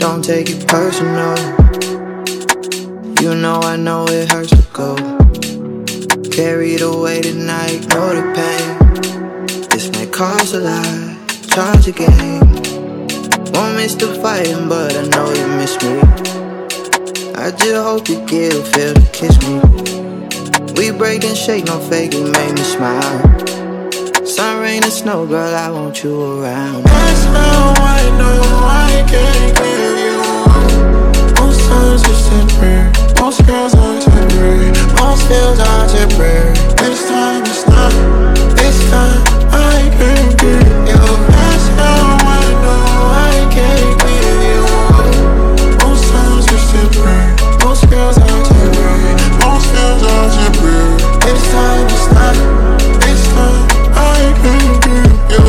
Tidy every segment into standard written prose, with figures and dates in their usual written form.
don't take it personal. You know I know it hurts to go. Carried away tonight, know the pain. This might cost a lot, charge again. Won't miss the fighting, but I know you miss me. I just hope you get a feel to kiss me. We break and shake, no fake, you make me smile. Sun, rain, or snow, girl, I want you around. That's how I know I can't give you up. Most times it's temporary, most girls are temporary, most feels are temporary. This time it's not, this time I can't give you up. That's how I know I can't give you up. Most times it's temporary, most girls are temporary, most feels are temporary. This time it's not, this time I can't give you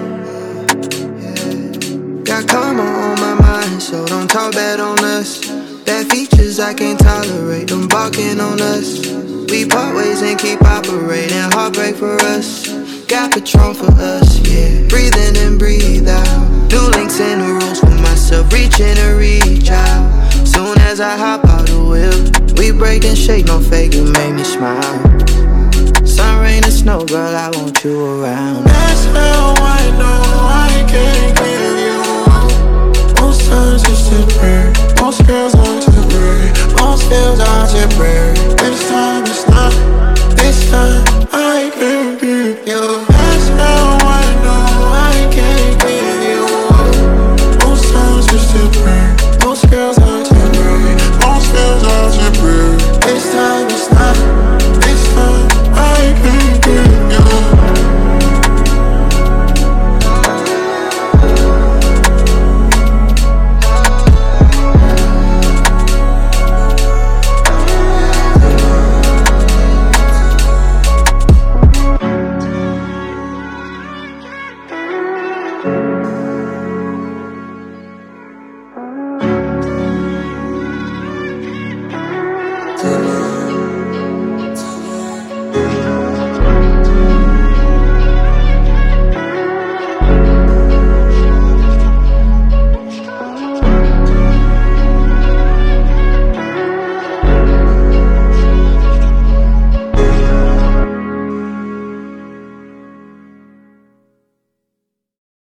up. Got karma on my mind, so don't talk bad on us. Bad features I can't tolerate, them barking on us. We part ways and keep operating, heartbreak for us. Got Patron for us, yeah. Breathe in and breathe out. New links in the rules for myself, reaching to reach out. Soon as I hop out the whip, we break and shake, no fake, you make me smile. Sun, rain, or snow, girl, I want you around. That's how I know